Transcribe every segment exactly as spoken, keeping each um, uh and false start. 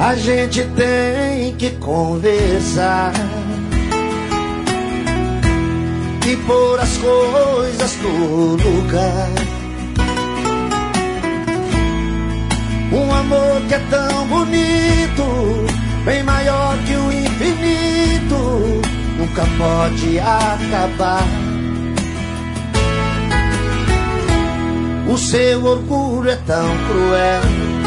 A gente tem que conversar e pôr as coisas no lugar. Um amor que é tão bonito, bem maior que o infinito, nunca pode acabar. O seu orgulho é tão cruel,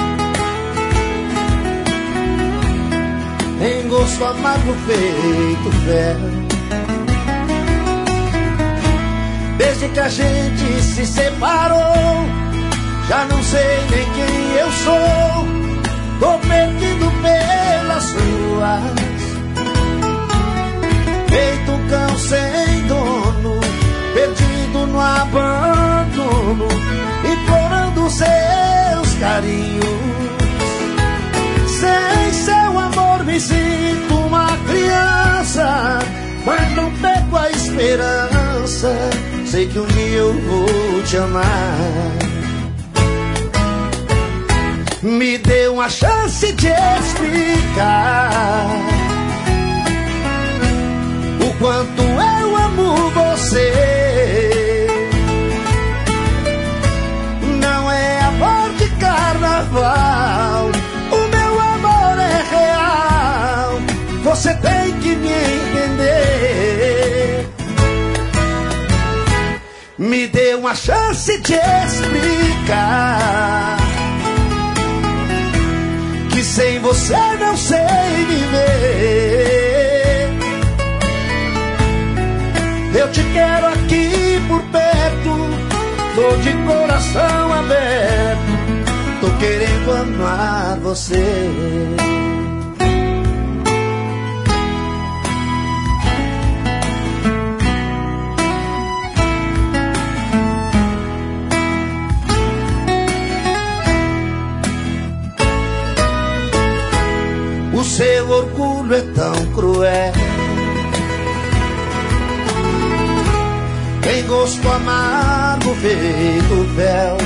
tem gosto amargo feito fel. Desde que a gente se separou, já não sei nem quem eu sou. Tô perdido pelas ruas, feito um cão sem dono, perdido no abandono, implorando seus carinhos. Sem seu amor me sinto uma criança, mas não perco a esperança. Sei que um dia eu vou te amar. Me dê uma chance de explicar o quanto eu amo você. Não é amor de carnaval, o meu amor é real. Você tem que me entender. Me dê uma chance de explicar que sem você não sei viver. Eu te quero aqui por perto, tô de coração aberto, tô querendo amar você. O seu orgulho é tão cruel, tem gosto amargo feito fel.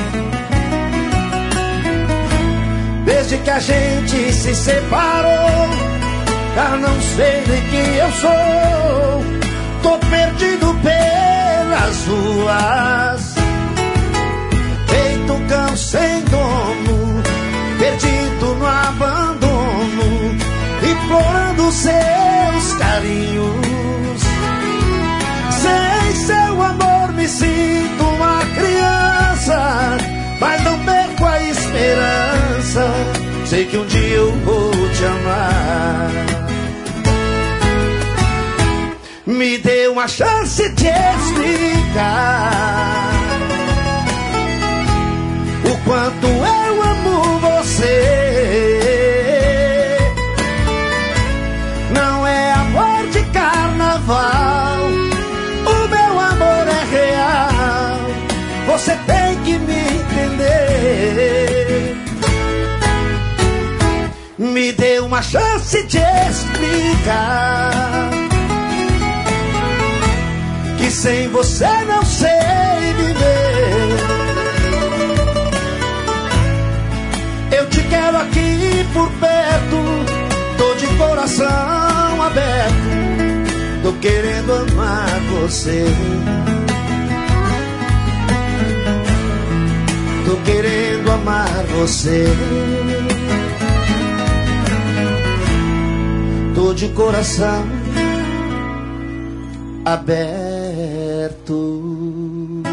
Desde que a gente se separou, já não sei nem quem eu sou. Tô perdido pelas ruas, feito um cão sem dono, perdido no abandono, implorando seus carinhos. Sem seu amor me sinto uma criança, mas não perco a esperança. Sei que um dia eu vou te amar. Me dê uma chance de explicar o quanto eu amo você. Não é amor de carnaval, o meu amor é real. Você tem que me entender. Me dê uma chance de explicar que sem você não sei viver. Eu te quero aqui por perto, tô de coração aberto, tô querendo amar você. Tô querendo amar você. Tô de coração aberto.